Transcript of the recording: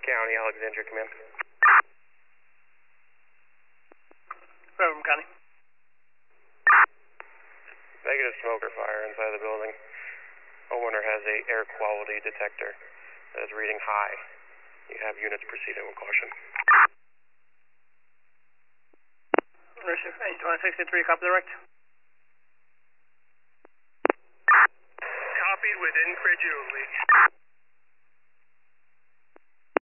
County, Alexandria, command. Rowan County. Negative smoke or fire inside the building. Homeowner has a air quality detector that is reading high. You have units proceeding with caution. Receive 2163, copy direct. Copied with incredulity.